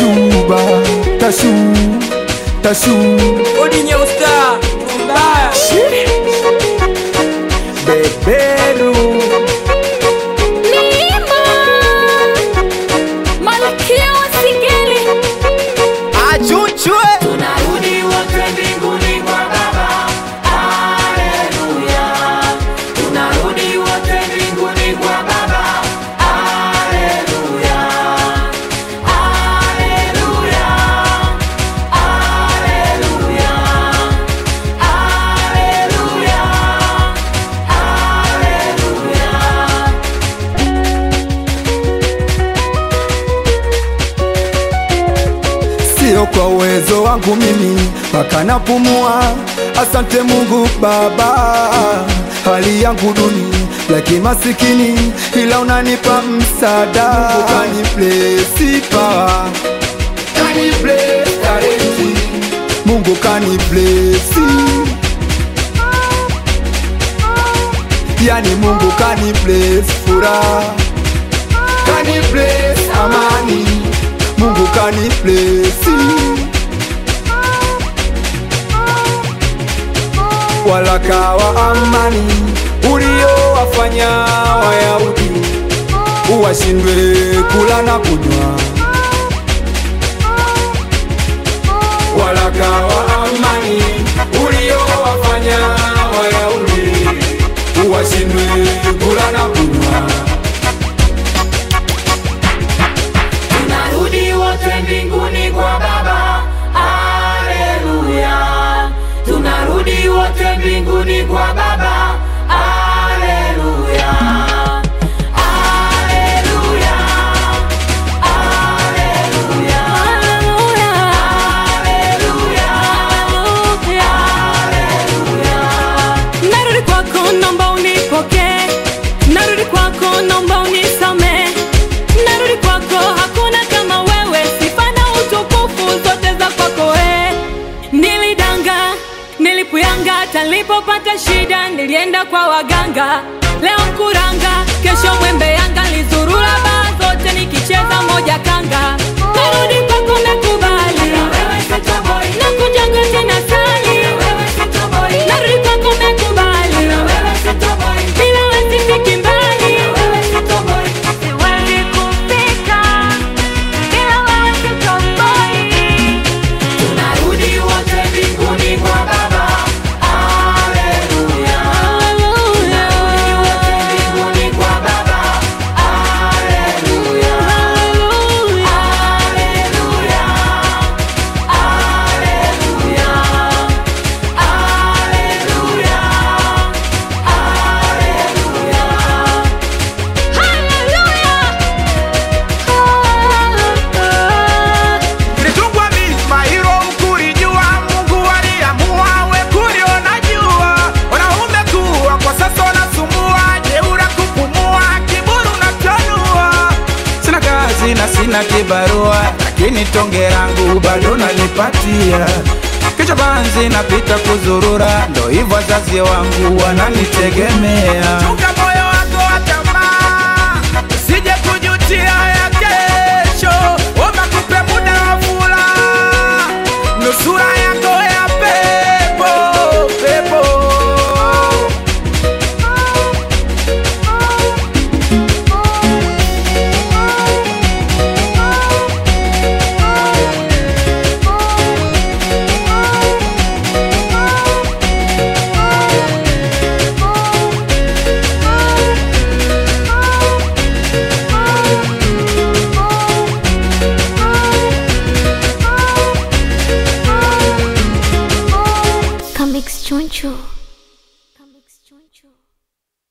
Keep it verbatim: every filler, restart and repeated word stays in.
tashuba, tashu, tashu. Odinye usta, mbaya Beberu Mima Malkia wa Singeli Achuchwe. tunarudi wote mbinguni kwa Baba. Haleluya. Tunarudi wote mbinguni kwa Baba. Haleluya. Haleluya. Haleluya. Haleluya. Sio kwa uwezo wangu mimi mpaka napumua. Asante Mungu Baba, hali yangu duni ya kimasikini, ila unanipa msaada. Mungu kani bless power, kani bless talent, Mungu kani bless, yani Mungu kani bless furaha, kani bless amani, Mungu kani bless. Walaka wa amani uliowafanya Wayahudi uwashindwe kula na kunywa. Walaka wa amani uliowafanya Wayahudi uwashindwe kula na kunywa. Tunarudi wote mbinguni kwa Baba. Haleluya. Tunarudi wote mbinguni kwa Baba. Haleluya. Haleluya. Haleluya. Haleluya. Haleluya. Narudi kwako naomba unipokee, narudi kwako naomba unisamee, narudi kwako hakuna kama wewe, sifa na utukufu zote za kwako wewe. Nilidanga, nilipuyanga, talipopata shida nilienda kwa waganga. Leo kuranga, kesho mwembe yanga, lizurura baa zote nikicheza moja kanga. Narudi kwako nakubali, nakujanga tena sali. Narudi kwako nakubali, bila wewe sifiki mbali. Siwezi kufika, bila wewe sitoboi. Tunarudi wote mbinguni kwa Baba. Haleluya. Tunarudi wote mbinguni kwa Baba. Haleluya. Haleluya. Haleluya. Haleluya. Nilitungwa milima hilo ukulijua, Mungu aliamua we kuliona jua. Wanaume kuwa kwa sasa wanasumbua, jeura kupumua, kiburu na tonua. Sina kazi na sina kibarua, lakini tonge langu bado nalipatia. Kichwa banzi napita kuzurura, ndo hivyo wazazi wangu wananitegemea. Chunga moyo wako wa tamaa, usije kujutia ya kesho. Omba kupe muda wa furaha, nusura yako ya pepo, pepo. Comics Choncho.